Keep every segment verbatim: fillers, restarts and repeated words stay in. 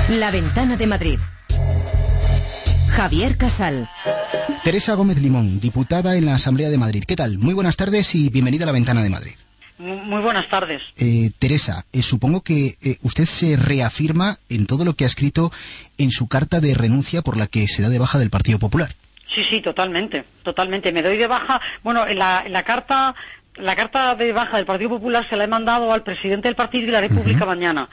La Ventana de Madrid. Javier Casal. Teresa Gómez Limón, diputada en la Asamblea de Madrid. ¿Qué tal? Muy buenas tardes y bienvenida a La Ventana de Madrid. Muy buenas tardes. Eh, Teresa, eh, supongo que eh, usted se reafirma en todo lo que ha escrito en su carta de renuncia por la que se da de baja del Partido Popular. Sí, sí, totalmente, totalmente. Me doy de baja. Bueno, en la, en la carta... La carta de baja del Partido Popular se la he mandado al presidente del Partido de la República uh-huh. mañana,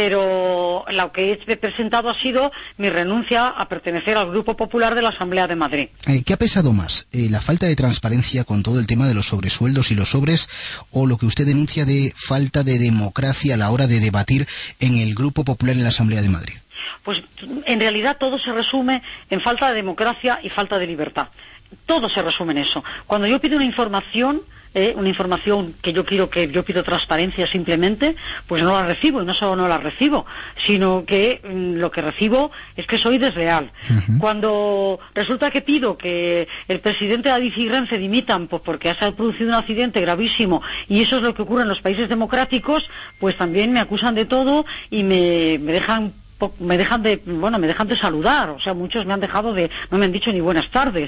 pero lo que he presentado ha sido mi renuncia a pertenecer al Grupo Popular de la Asamblea de Madrid. Eh, ¿Qué ha pesado más? Eh, ¿La falta de transparencia con todo el tema de los sobresueldos y los sobres, o lo que usted denuncia de falta de democracia a la hora de debatir en el Grupo Popular en la Asamblea de Madrid? Pues en realidad todo se resume en falta de democracia y falta de libertad. Todo se resume en eso. Cuando yo pido una información... Eh, una información que yo quiero que yo pido transparencia simplemente, pues no la recibo, y no solo no la recibo, sino que mm, lo que recibo es que soy desleal. Uh-huh. Cuando resulta que pido que el presidente de Adif y Renfe dimitan pues porque se ha producido un accidente gravísimo, y eso es lo que ocurre en los países democráticos, pues también me acusan de todo y me, me dejan me dejan de bueno me dejan de saludar, o sea, muchos me han dejado de no me han dicho ni buenas tardes,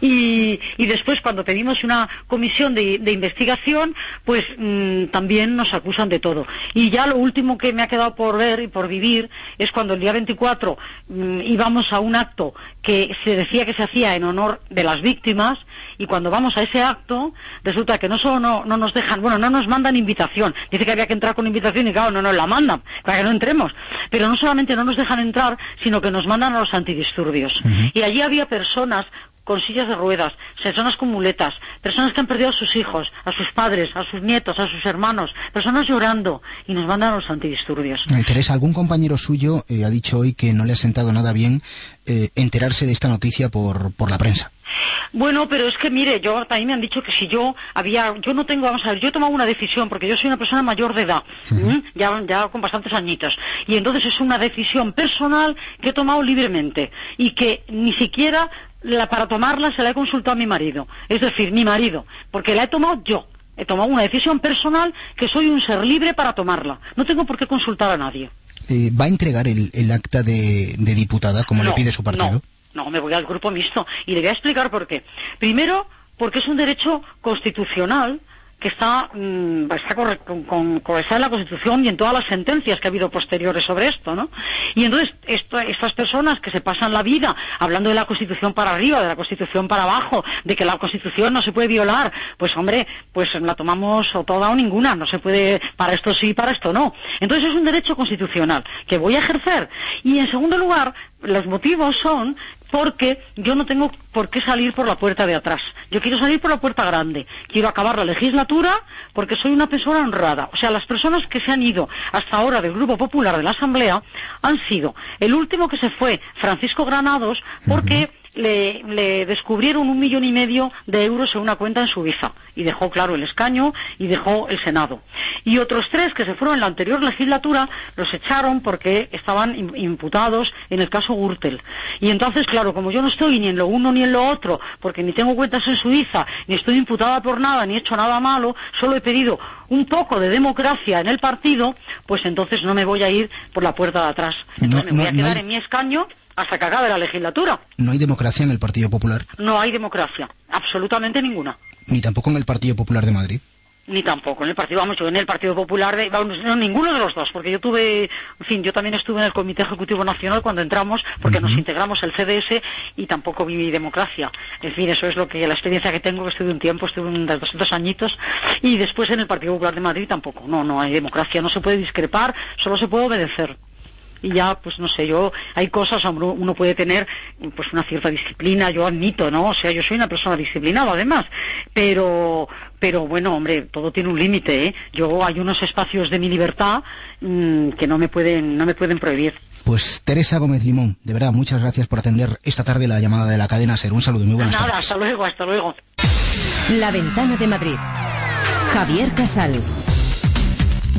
y, y después cuando pedimos una comisión de, de investigación pues mmm, también nos acusan de todo. Y ya lo último que me ha quedado por ver y por vivir es cuando el día veinticuatro mmm, íbamos a un acto que se decía que se hacía en honor de las víctimas, y cuando vamos a ese acto resulta que no solo no, no nos dejan, bueno, no nos mandan invitación, dice que había que entrar con invitación y claro, no nos la mandan para que no entremos, pero no solamente no nos dejan entrar, sino que nos mandan a los antidisturbios. Uh-huh. Y allí había personas con sillas de ruedas, personas con muletas, personas que han perdido a sus hijos, a sus padres, a sus nietos, a sus hermanos, personas llorando, y nos mandan a los antidisturbios. Eh, Teresa, algún compañero suyo eh, ha dicho hoy que no le ha sentado nada bien eh, enterarse de esta noticia por, por la prensa. Bueno, pero es que mire, yo también me han dicho que si yo había, yo no tengo, vamos a ver, yo he tomado una decisión porque yo soy una persona mayor de edad, uh-huh. ya, ya con bastantes añitos, y entonces es una decisión personal que he tomado libremente y que ni siquiera la, para tomarla se la he consultado a mi marido, es decir, mi marido, porque la he tomado yo. He tomado una decisión personal que soy un ser libre para tomarla. No tengo por qué consultar a nadie. Eh, ¿Va a entregar el, el acta de, de diputada como no, le pide su partido? No. No, me voy al grupo mixto y le voy a explicar por qué. Primero, porque es un derecho constitucional que está, mmm, está, con, con, con, está en la Constitución y en todas las sentencias que ha habido posteriores sobre esto, ¿no? Y entonces, esto, estas personas que se pasan la vida hablando de la Constitución para arriba, de la Constitución para abajo, de que la Constitución no se puede violar, pues hombre, pues la tomamos o toda o ninguna, no se puede, para esto sí, para esto no. Entonces es un derecho constitucional que voy a ejercer. Y en segundo lugar, los motivos son porque yo no tengo por qué salir por la puerta de atrás. Yo quiero salir por la puerta grande. Quiero acabar la legislatura porque soy una persona honrada. O sea, las personas que se han ido hasta ahora del Grupo Popular de la Asamblea han sido el último que se fue, Francisco Granados, porque uh-huh. Le, le descubrieron un millón y medio de euros en una cuenta en Suiza y dejó claro el escaño y dejó el Senado. Y otros tres que se fueron en la anterior legislatura los echaron porque estaban imputados en el caso Gürtel. Y entonces, claro, como yo no estoy ni en lo uno ni en lo otro, porque ni tengo cuentas en Suiza, ni estoy imputada por nada, ni he hecho nada malo, solo he pedido un poco de democracia en el partido, pues entonces no me voy a ir por la puerta de atrás. Entonces no, me voy no, a quedar no hay... en mi escaño hasta que acabe la legislatura. ¿No hay democracia en el Partido Popular? No hay democracia, absolutamente ninguna. ¿Ni tampoco en el Partido Popular de Madrid? Ni tampoco en el Partido, vamos, yo en el Partido Popular, de, vamos, no, ninguno de los dos, porque yo tuve, en fin, yo también estuve en el Comité Ejecutivo Nacional cuando entramos, porque uh-huh. nos integramos el C D S y tampoco viví democracia. En fin, eso es lo que, la experiencia que tengo, que estuve un tiempo, estuve unos doscientos añitos, y después en el Partido Popular de Madrid tampoco, no, no hay democracia, no se puede discrepar, solo se puede obedecer. Y ya, pues no sé, yo, hay cosas, uno puede tener, pues una cierta disciplina, yo admito, ¿no? O sea, yo soy una persona disciplinada además, pero, pero bueno, hombre, todo tiene un límite, ¿eh? Yo, hay unos espacios de mi libertad mmm, que no me pueden, no me pueden prohibir. Pues Teresa Gómez Limón, de verdad, muchas gracias por atender esta tarde la llamada de la cadena SER. Un saludo, muy buenas Nada, tardes. Hasta luego, hasta luego. La Ventana de Madrid. Javier Casal.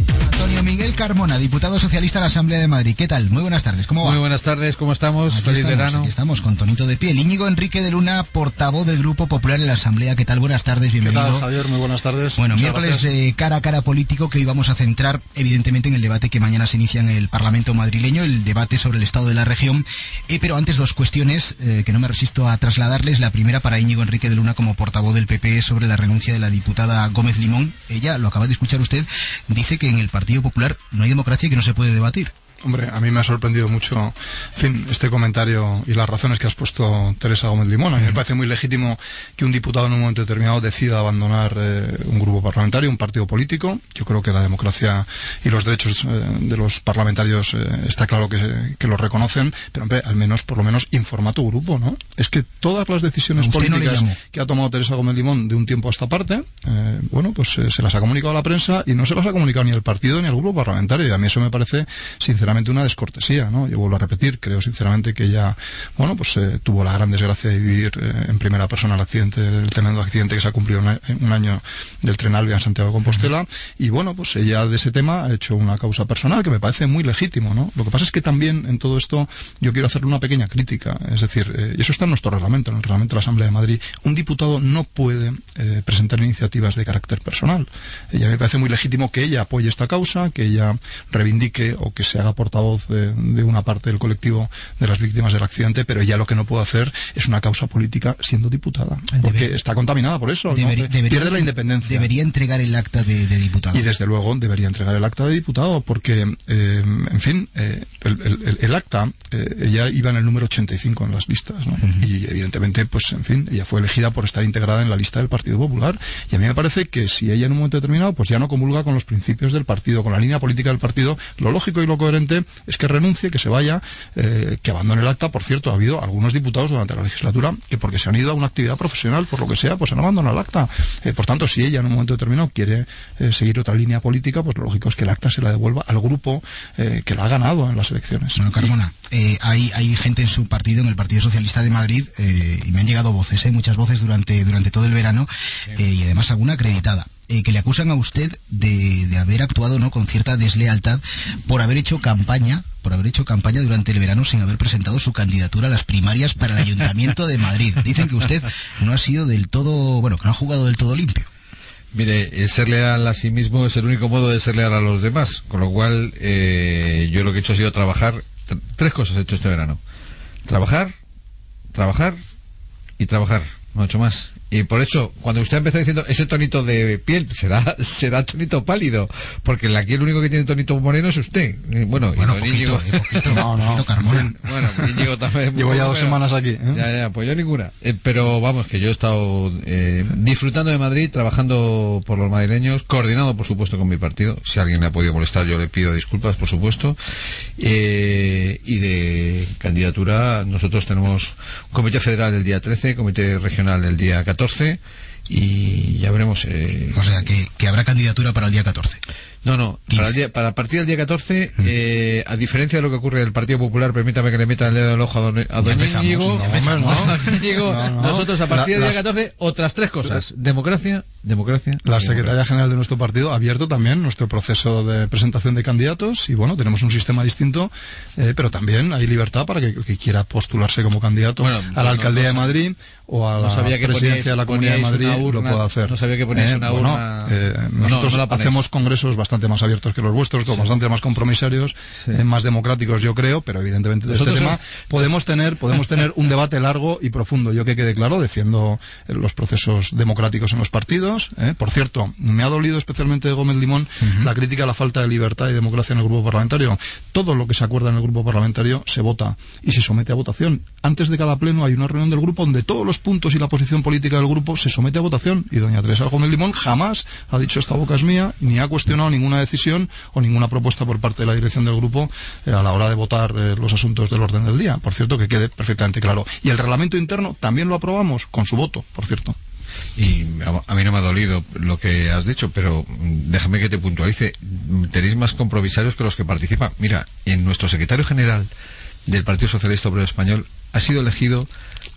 Antonio Miguel Carmona, diputado socialista a la Asamblea de Madrid. ¿Qué tal? Muy buenas tardes, ¿cómo va? Muy buenas tardes, ¿cómo estamos? Aquí Feliz estamos, verano. Aquí estamos, con tonito de piel. Íñigo Enrique de Luna, portavoz del Grupo Popular en la Asamblea. ¿Qué tal? Buenas tardes, bienvenido. ¿Qué tal, Javier? Muy buenas tardes. Bueno, Muchas miércoles eh, cara a cara político, que hoy vamos a centrar evidentemente en el debate que mañana se inicia en el Parlamento madrileño, el debate sobre el estado de la región. Eh, pero antes dos cuestiones eh, que no me resisto a trasladarles. La primera para Íñigo Enrique de Luna como portavoz del P P sobre la renuncia de la diputada Gómez Limón. Ella, lo acaba de escuchar usted, dice que en el Partido Popular no hay democracia y que no se puede debatir. Hombre, a mí me ha sorprendido mucho, en fin, este comentario y las razones que has puesto Teresa Gómez Limón. A mí me parece muy legítimo que un diputado en un momento determinado decida abandonar eh, un grupo parlamentario, un partido político. Yo creo que la democracia y los derechos eh, de los parlamentarios eh, está claro que, que los reconocen, pero hombre, al menos, por lo menos, informa tu grupo, ¿no? Es que todas las decisiones políticas no que ha tomado Teresa Gómez Limón de un tiempo a esta parte, eh, bueno, pues eh, se las ha comunicado a la prensa y no se las ha comunicado ni al partido ni al grupo parlamentario. Y a mí eso me parece, sinceramente, una descortesía, ¿no? Yo vuelvo a repetir, creo sinceramente que ella, bueno, pues eh, tuvo la gran desgracia de vivir eh, en primera persona el accidente, el tremendo accidente que se ha cumplido un, un año del tren Alvia en Santiago de Compostela, uh-huh. Y bueno, pues ella de ese tema ha hecho una causa personal que me parece muy legítimo, ¿no? Lo que pasa es que también en todo esto yo quiero hacerle una pequeña crítica, es decir, eh, y eso está en nuestro reglamento, en el reglamento de la Asamblea de Madrid, un diputado no puede eh, presentar iniciativas de carácter personal. Ella me parece muy legítimo que ella apoye esta causa, que ella reivindique o que se haga portavoz de, de una parte del colectivo de las víctimas del accidente, pero ella lo que no puede hacer es una causa política siendo diputada, porque Deber, está contaminada por eso, deber, ¿no? debería, pierde la independencia. Debería entregar el acta de, de diputado. Y desde luego debería entregar el acta de diputado, porque, eh, en fin, eh, el, el, el acta, eh, ella iba en el número ochenta y cinco en las listas, ¿no? Uh-huh. Y evidentemente, pues, en fin, ella fue elegida por estar integrada en la lista del Partido Popular, y a mí me parece que si ella en un momento determinado, pues ya no comulga con los principios del partido, con la línea política del partido, lo lógico y lo coherente es que renuncie, que se vaya, eh, que abandone el acta. Por cierto, ha habido algunos diputados durante la legislatura que porque se han ido a una actividad profesional, por lo que sea, pues han abandonado el acta. Eh, por tanto, si ella en un momento determinado quiere eh, seguir otra línea política, pues lo lógico es que el acta se la devuelva al grupo eh, que la ha ganado en las elecciones. Bueno, Carmona, eh, hay, hay gente en su partido, en el Partido Socialista de Madrid, eh, y me han llegado voces, eh, muchas voces durante, durante todo el verano, eh, y además alguna acreditada, Eh, que le acusan a usted de, de haber actuado, ¿no?, con cierta deslealtad por haber hecho campaña, por haber hecho campaña durante el verano sin haber presentado su candidatura a las primarias para el Ayuntamiento de Madrid. Dicen que usted no ha sido del todo, bueno, que no ha jugado del todo limpio. Mire, el ser leal a sí mismo es el único modo de ser leal a los demás, con lo cual eh, yo lo que he hecho ha sido trabajar. T- tres cosas he hecho este verano: trabajar, trabajar y trabajar, no he hecho más. Y por eso, cuando usted empezó diciendo ese tonito de piel, será será tonito pálido, porque aquí el único que tiene tonito moreno es usted. Bueno, bueno, y poquito, Íñigo, eh, poquito, no, no, poquito Carmona. Bueno, Íñigo también. Llevo ya dos pero, semanas aquí, ¿eh? Ya, ya, pues yo ninguna. Eh, pero vamos, que yo he estado eh, disfrutando de Madrid, trabajando por los madrileños, coordinado, por supuesto, con mi partido. Si alguien le ha podido molestar, yo le pido disculpas, por supuesto. Eh, y de candidatura, nosotros tenemos un comité federal el día trece, comité regional el día catorce, y ya veremos. Eh... O sea, que, que habrá candidatura para el día catorce. No, no, para, el día, para a partir del día catorce, mm. eh, a diferencia de lo que ocurre en el Partido Popular, permítame que le meta el dedo en el ojo a don, a don Íñigo, no, no, nosotros a partir la, del día catorce, otras tres cosas: democracia, democracia. La Secretaría General de nuestro partido ha abierto también nuestro proceso de presentación de candidatos, y bueno, tenemos un sistema distinto, eh, pero también hay libertad para que, que quiera postularse como candidato bueno, a la alcaldía no, no, de Madrid o a la no presidencia poníais, de la Comunidad de Madrid, urna, lo puede hacer. No sabía que poníais eh, una bueno, urna. Eh, nosotros no, no hacemos congresos bastante más abiertos que los vuestros, sí. bastante más compromisarios, sí. eh, más democráticos, yo creo, pero evidentemente de este tema son... podemos tener podemos tener un debate largo y profundo. Yo, que quede claro, defiendo los procesos democráticos en los partidos. Eh. Por cierto, me ha dolido especialmente de Gómez Limón uh-huh. la crítica a la falta de libertad y democracia en el grupo parlamentario. Todo lo que se acuerda en el grupo parlamentario se vota y se somete a votación. Antes de cada pleno hay una reunión del grupo donde todos los puntos y la posición política del grupo se somete a votación, y doña Teresa Gómez Limón jamás ha dicho esta boca es mía, ni ha cuestionado ninguna decisión o ninguna propuesta por parte de la dirección del grupo eh, a la hora de votar eh, los asuntos del orden del día. Por cierto, que quede perfectamente claro. Y el reglamento interno también lo aprobamos con su voto, por cierto. Y a, a mí no me ha dolido lo que has dicho, pero déjame que te puntualice. Tenéis más compromisarios que los que participan. Mira, en nuestro secretario general del Partido Socialista Obrero Español ha sido elegido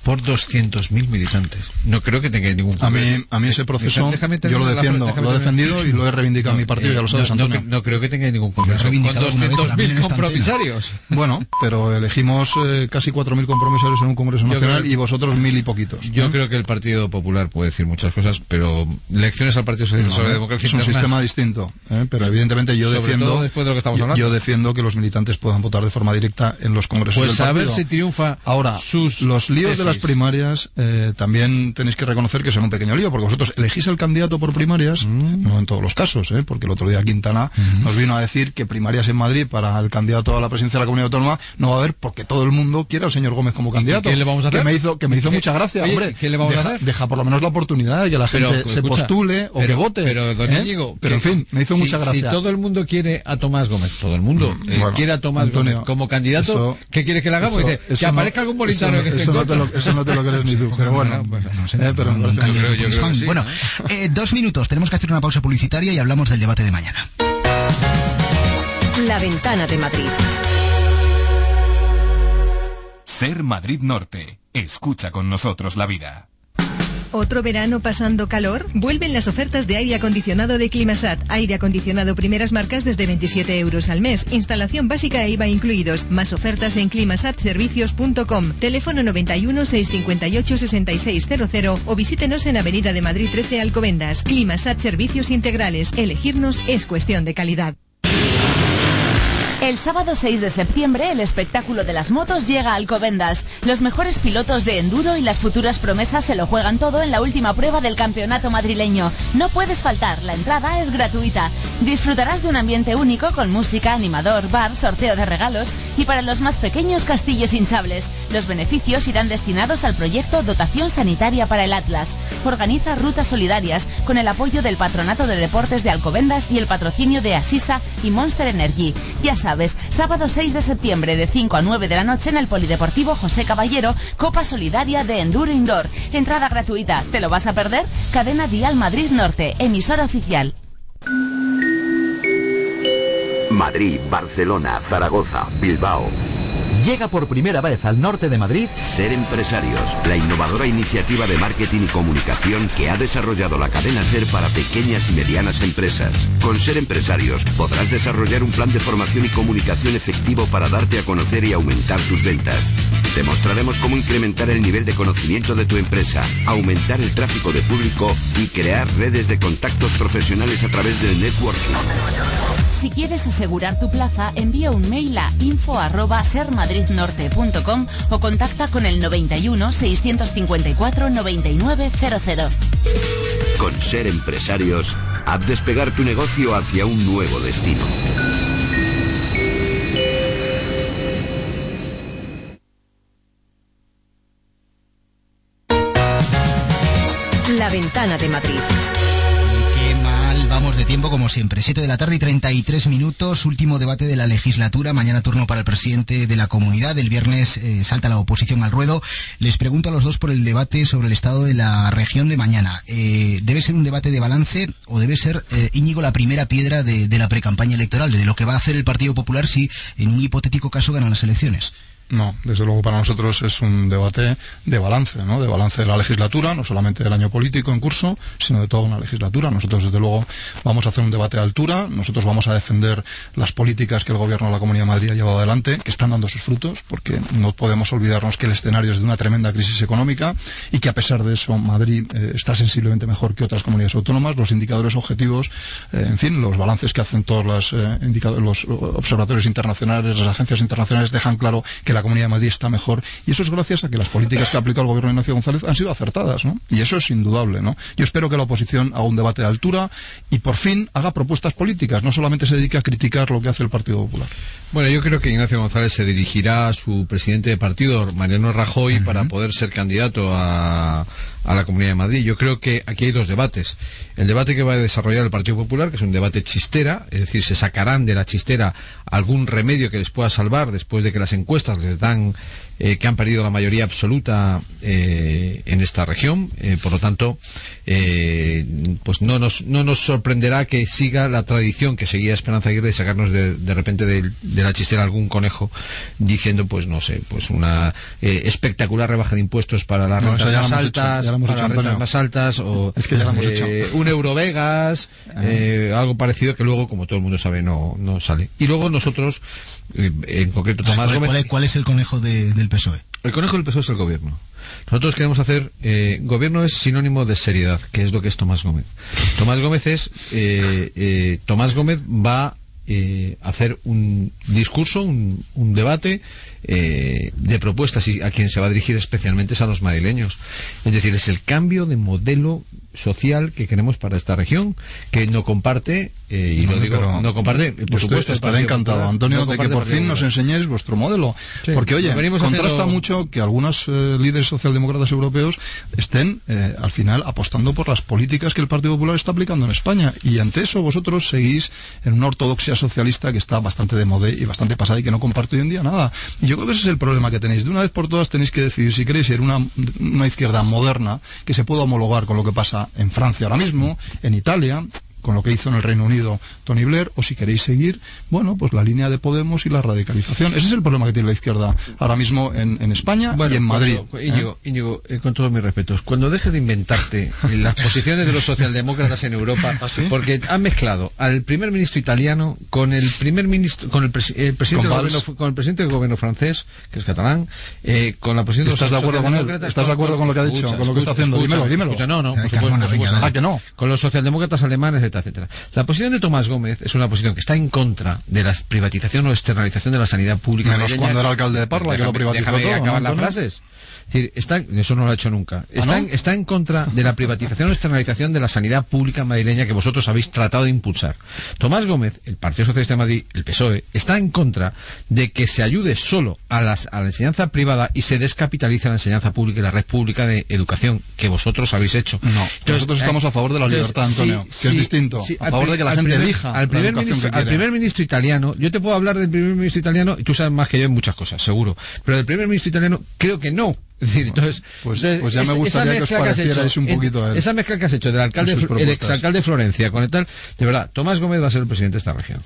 por doscientos mil militantes. No creo que tenga ningún a mí a mí ese proceso déjame, déjame yo lo defiendo, lo he defendido y lo he reivindicado no, en mi partido, eh, ya lo sabes, no, Antonio. No, no creo que tenga ningún compromiso con doscientos mil compromisarios. Bueno, pero elegimos eh, casi cuatro mil compromisarios en un Congreso Nacional que, y vosotros mil y poquitos. Yo ¿eh? creo que el Partido Popular puede decir muchas cosas, pero lecciones al Partido Socialista no, sobre democracia es un interna, sistema distinto, ¿eh? Pero evidentemente yo defiendo después de lo que estamos yo, yo defiendo que los militantes puedan votar de forma directa en los congresos pues del partido. Pues a ver si triunfa. Ahora, sus los líos tesis. de las primarias eh, también tenéis que reconocer que son un pequeño lío, porque vosotros elegís el candidato por primarias, mm. no en todos los casos, ¿eh? Porque el otro día Quintana mm. nos vino a decir que primarias en Madrid para el candidato a la presidencia de la Comunidad Autónoma no va a haber porque todo el mundo quiere al señor Gómez como candidato. ¿Qué le vamos a hacer? Que me hizo, que me hizo mucha gracia, Oye, hombre. ¿qué le vamos deja, a hacer? Deja por lo menos la oportunidad de que la gente pero, se escucha, postule o pero, que vote. Pero, don ¿eh? Íñigo, pero en fin, me hizo si, mucha gracia. Si todo el mundo quiere a Tomás Gómez, todo el mundo mm, eh, bueno, quiere a Tomás Antonio, Gómez como candidato, eso, ¿qué quieres que le hagamos? Eso, Dice, eso que no, aparezca algún bolitario que esté eso, no te lo, eso no te lo crees ni tú, pero bueno. bueno, no sé, eh, pero no, no, yo creo, yo creo sí, bueno ¿no? eh, dos minutos, tenemos que hacer una pausa publicitaria y hablamos del debate de mañana. La Ventana de Madrid. Ser Madrid Norte. Escucha con nosotros la vida. ¿Otro verano pasando calor? Vuelven las ofertas de aire acondicionado de Climasat. Aire acondicionado primeras marcas desde veintisiete euros al mes. Instalación básica e I V A incluidos. Más ofertas en climasat servicios punto com. Teléfono noventa y uno, seiscientos cincuenta y ocho, sesenta y seis cero cero o visítenos en Avenida de Madrid trece, Alcobendas. Climasat Servicios Integrales. Elegirnos es cuestión de calidad. El sábado seis de septiembre, el espectáculo de las motos llega a Alcobendas. Los mejores pilotos de enduro y las futuras promesas se lo juegan todo en la última prueba del campeonato madrileño. No puedes faltar, la entrada es gratuita. Disfrutarás de un ambiente único con música, animador, bar, sorteo de regalos y para los más pequeños castillos hinchables. Los beneficios irán destinados al proyecto Dotación Sanitaria para el Atlas. Organiza Rutas Solidarias con el apoyo del Patronato de Deportes de Alcobendas y el patrocinio de Asisa y Monster Energy. Ya sabes, sábado seis de septiembre de cinco a nueve de la noche en el Polideportivo José Caballero, Copa Solidaria de Enduro Indoor. Entrada gratuita. ¿Te lo vas a perder? Cadena Dial Madrid Norte, emisora oficial. Madrid, Barcelona, Zaragoza, Bilbao. Llega por primera vez al norte de Madrid Ser Empresarios, la innovadora iniciativa de marketing y comunicación que ha desarrollado la cadena Ser para pequeñas y medianas empresas. Con Ser Empresarios podrás desarrollar un plan de formación y comunicación efectivo para darte a conocer y aumentar tus ventas. Te mostraremos cómo incrementar el nivel de conocimiento de tu empresa, aumentar el tráfico de público y crear redes de contactos profesionales a través del networking. Si quieres asegurar tu plaza, envía un mail a info arroba ser madrid norte punto com o contacta con el noventa y uno, seiscientos cincuenta y cuatro, noventa y nueve cero cero. Con Ser Empresarios, haz despegar tu negocio hacia un nuevo destino. La Ventana de Madrid. Vamos de tiempo como siempre, siete de la tarde y treinta y tres minutos, último debate de la legislatura, mañana turno para el presidente de la comunidad, el viernes eh, salta la oposición al ruedo. Les pregunto a los dos por el debate sobre el estado de la región de mañana. Eh, ¿Debe ser un debate de balance o debe ser, eh, Íñigo, la primera piedra de, de la precampaña electoral, de lo que va a hacer el Partido Popular si en un hipotético caso ganan las elecciones? No, desde luego para nosotros es un debate de balance, ¿no? De balance de la legislatura, no solamente del año político en curso, sino de toda una legislatura. Nosotros desde luego vamos a hacer un debate de altura, nosotros vamos a defender las políticas que el Gobierno de la Comunidad de Madrid ha llevado adelante, que están dando sus frutos, porque no podemos olvidarnos que el escenario es de una tremenda crisis económica y que a pesar de eso Madrid eh, está sensiblemente mejor que otras comunidades autónomas. Los indicadores objetivos, eh, en fin, los balances que hacen todos los, eh, indicadores, los observatorios internacionales, las agencias internacionales dejan claro que la Comunidad de Madrid está mejor, y eso es gracias a que las políticas que ha aplicado el gobierno de Ignacio González han sido acertadas, ¿no? Y eso es indudable, ¿no? Yo espero que la oposición haga un debate de altura y por fin haga propuestas políticas, no solamente se dedique a criticar lo que hace el Partido Popular. Bueno, yo creo que Ignacio González se dirigirá a su presidente de partido, Mariano Rajoy, uh-huh. para poder ser candidato a, a la Comunidad de Madrid. Yo creo que aquí hay dos debates. El debate que va a desarrollar el Partido Popular, que es un debate chistera, es decir, se sacarán de la chistera algún remedio que les pueda salvar después de que las encuestas les dan eh, que han perdido la mayoría absoluta eh, en esta región. Eh, por lo tanto, eh, pues no nos, no nos sorprenderá que siga la tradición que seguía Esperanza Aguirre de sacarnos de, de repente de, de la chistera algún conejo diciendo, pues no sé, pues una eh, espectacular rebaja de impuestos para las No, rentas ya más lo hemos altas, hecho, ya lo hemos para hecho, las rentas Antonio. más altas, o Es que ya lo hemos eh, hecho. un Eurovegas, eh, algo parecido que luego, como todo el mundo sabe, no, no sale. Y luego nosotros, eh, en concreto Tomás ¿Cuál, Gómez... cuál es, cuál es el conejo de- del P S O E? El conejo del P S O E es el gobierno. Nosotros queremos hacer... Eh, gobierno es sinónimo de seriedad, que es lo que es Tomás Gómez. Tomás Gómez es... Eh, eh, Tomás Gómez va eh, a hacer un discurso, un, un debate eh, de propuestas, y a quien se va a dirigir especialmente es a los madrileños. Es decir, es el cambio de modelo social que queremos para esta región, que no comparte, eh, y No, lo digo, pero no comparte, por yo estoy- supuesto. el estaré Partido encantado, Popular, Antonio, no de que comparte por el Partido fin nos Popular. enseñéis vuestro modelo. Sí, Porque, oye, lo venimos contrasta haciendo- mucho que algunos eh, líderes socialdemócratas europeos estén, eh, al final, apostando por las políticas que el Partido Popular está aplicando en España. Y ante eso vosotros seguís en una ortodoxia socialista que está bastante de moda y bastante pasada y que no comparto hoy en día nada. Y yo creo que ese es el problema que tenéis. De una vez por todas tenéis que decidir si queréis ser una, una izquierda moderna que se pueda homologar con lo que pasa en Francia ahora mismo, en Italia, con lo que hizo en el Reino Unido Tony Blair, o si queréis seguir, bueno, pues la línea de Podemos y la radicalización. Ese es el problema que tiene la izquierda ahora mismo en, en España Bueno, y en Madrid. cuando- Íñigo, Íñigo, eh, con todos mis respetos, cuando dejes de inventarte eh, las posiciones de los socialdemócratas en Europa, ¿Ah, sí? porque han mezclado al primer ministro italiano con el primer ministro, con el, pres- el presidente Con del Valls. gobierno, con el presidente del gobierno francés, que es catalán, eh, con la posición de los ¿Estás de acuerdo con él? socialdemócratas, ¿Estás de acuerdo con lo que ha dicho? escucha, ¿Con lo que está haciendo? escucha, Dímelo, dímelo. escucha, no, no, Eh, por supuesto, Carmona, por venga, supuesto. dale. Ah, que no. Con los socialdemócratas alemanes, etcétera, etcétera. La posición de Tomás Gómez es una posición que está en contra de la privatización o externalización de la sanidad pública. Menos madrileña. cuando era alcalde de Parla, que lo Déjame- privatizó déjame todo, ¿no, acabar las Antonio? frases. Es decir, está, eso no lo ha hecho nunca. Está, ¿no? en, está en contra de la privatización o externalización de la sanidad pública madrileña que vosotros habéis tratado de impulsar. Tomás Gómez, el Partido Socialista de Madrid, el P S O E, está en contra de que se ayude solo a, las, a la enseñanza privada y se descapitalice la enseñanza pública y la red pública de educación que vosotros habéis hecho. No, Entonces, nosotros estamos a favor de la entonces, libertad, Antonio, sí, que es sí, distinto. sí, A al favor pri- de que la al gente primer- elija al la primer, educación ministro, que al quiere. primer ministro italiano, yo te puedo hablar del primer ministro italiano y tú sabes más que yo en muchas cosas, seguro, pero del primer ministro italiano creo que no. Es decir, entonces, Pues- entonces, pues ya me esa- gustaría esa que os mezcla has parecierais hecho, un poquito a él. esa mezcla que has hecho del alcalde, En sus el propuestas. exalcalde de Florencia con el tal, de verdad, Tomás Gómez va a ser el presidente de esta región.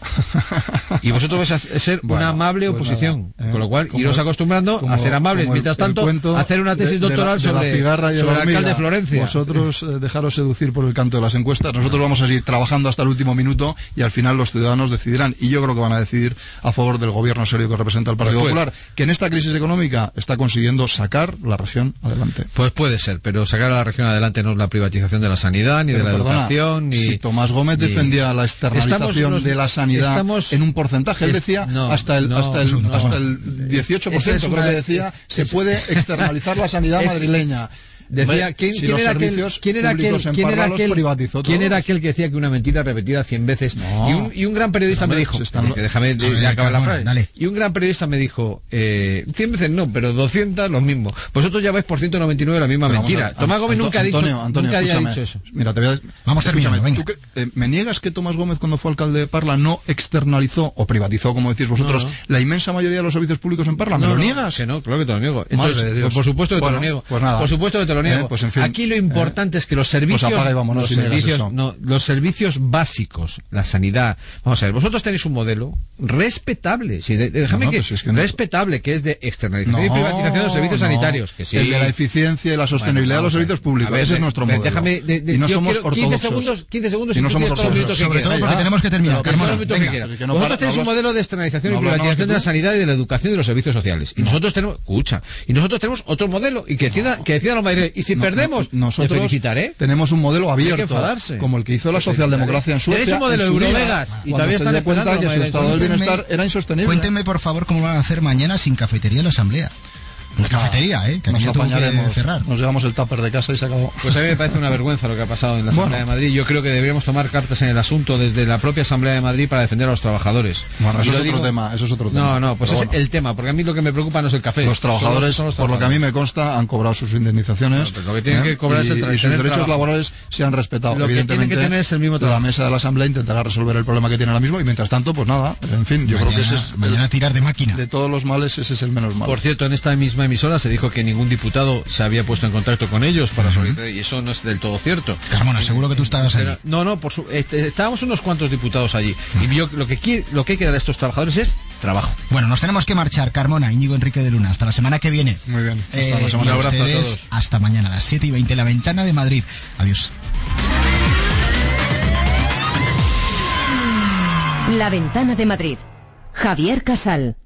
Y vosotros vais a ser Bueno, una amable pues oposición, nada, ¿eh? con lo cual Como- iros acostumbrando como- a ser amables. como el- Mientras el tanto, cuento a hacer una tesis de- de la- doctoral de la sobre, cigarra y de sobre la el alcalde hormiga. de Florencia. Vosotros eh, dejaros seducir por el canto de las encuestas. Nosotros vamos a seguir trabajando hasta el último minuto y al final los ciudadanos decidirán. Y yo creo que van a decidir a favor del gobierno serio que representa el Partido Pues puede. Popular, que en esta crisis económica está consiguiendo sacar la región adelante. Pues puede ser, pero sacar a la región adelante no es la privatización de la sanidad, ni Pero de la perdona, educación, ni... si Tomás Gómez ni- defendía la externalización Estamos los- de la sanidad estamos- en un porcentaje, él es- decía no, hasta el no, hasta el no. hasta el dieciocho por Esa ciento es creo una- que decía se es- puede externalizar la sanidad es- madrileña. Decía, Hombre, ¿quién, si quién los era aquel, servicios quién era aquel, públicos en quién era Parla los aquel, privatizó quién era todos? aquel que decía que una mentira repetida cien veces? No. Y, un, y un gran periodista Pero, me hombre, dijo, se están- que déjame de, A ver, de acabar la Carmona, frase. dale. Y un gran periodista me dijo, eh, cien veces no, pero doscientas lo mismo. Vosotros ya vais por ciento noventa y nueve la misma Pero vamos mentira. a ver, Tomás Gómez Anto- nunca ha dicho, Antonio, Antonio, nunca había escúchame. dicho eso. Mira, te voy a... Vamos terminando, escúchame, venga. ¿tú cre- eh, ¿Me niegas que Tomás Gómez cuando fue alcalde de Parla no externalizó o privatizó, como decís vosotros, No, no. la inmensa mayoría de los servicios públicos en Parla? ¿Me No, lo no, niegas? Que no, claro que te lo niego. Madre Entonces, de Dios. pues, por supuesto que Bueno, te lo niego. pues nada. Por supuesto que te lo niego. Eh, pues en fin. Aquí lo importante es que los servicios, Pues apaga y vámonos, los, si niegas servicios eso. no, los servicios básicos, la sanidad. Vamos a ver, vosotros tenéis un modelo respetable, sí, de- de- déjame No, no, que, pues es que no- respetable, que es de externalización y No, privatización de los servicios no. sanitarios. Que sí. El de la eficiencia y la sostenibilidad Bueno, de los vamos a ver. servicios públicos. A ver, Ese es de- nuestro de- modelo. déjame, de- de- y no yo somos quiero quince ortodoxos. segundos, quince segundos Y y no tú somos tienes todos los minutos ortodoxos. que Sobre todo quieras. porque Ah, tenemos que terminar, pero Carmona, todos los minutos que venga. quieras. Es que no Vosotros para- tenéis no un hablas- modelo de externalización no y hablas nada más privatización que de la tú. sanidad y de la educación y de los servicios sociales. Y nosotros tenemos, escucha, y nosotros tenemos otro modelo y que decida, que decidan los madrileños. Y si No, perdemos, no, nosotros te felicitaré. tenemos un modelo abierto, Hay que enfadarse. como el que hizo la socialdemocracia en Suecia. Tenéis un modelo en su día, Eurovegas, y cuando todavía se están dio cuenta esperando que los su estado del madrileños. bienestar era insostenible. Cuéntenme, por favor, cómo van a hacer mañana sin cafetería en la asamblea. Una cafetería, ¿eh? Que nos aquello tuvo que apañaremos, cerrar. nos llevamos el tupper de casa y se acabó. Pues a mí me parece una vergüenza lo que ha pasado en la Asamblea Bueno. de Madrid. Yo creo que deberíamos tomar cartas en el asunto desde la propia Asamblea de Madrid para defender a los trabajadores. Bueno, Y eso lo es otro digo- tema, eso es otro tema. No, no, pues es Pero bueno. el tema, porque a mí lo que me preocupa no es el café. Los trabajadores, son los- son los por lo que a mí trabajadores. me consta, han cobrado sus indemnizaciones. No, pero lo que tienen que cobrar y, es el tra- y sus tener derechos trabajo. laborales se han respetado. Lo que Evidentemente, tienen que tener es el mismo la trabajo. mesa de la Asamblea intentará resolver el problema que tiene ahora mismo y mientras tanto, pues nada, en fin, yo Mañana- creo que ese es mañana tirar de máquina. de todos los males, ese es el menos malo. Por cierto, en esta misma emisora se dijo que ningún diputado se había puesto en contacto con ellos para solicitar, y eso no es del todo cierto. Carmona, seguro que tú estabas ahí. Pero- no, no, por su- este, estábamos unos cuantos diputados allí. Y yo, lo que quiere, lo que hay que dar a estos trabajadores es trabajo. Bueno, nos tenemos que marchar, Carmona, Íñigo Enrique de Luna. Hasta la semana que viene. Muy bien, hasta Eh, la semana. y a Un abrazo a ustedes, todos. hasta mañana a las siete y veinte, La Ventana de Madrid. Adiós. La Ventana de Madrid. Javier Casal.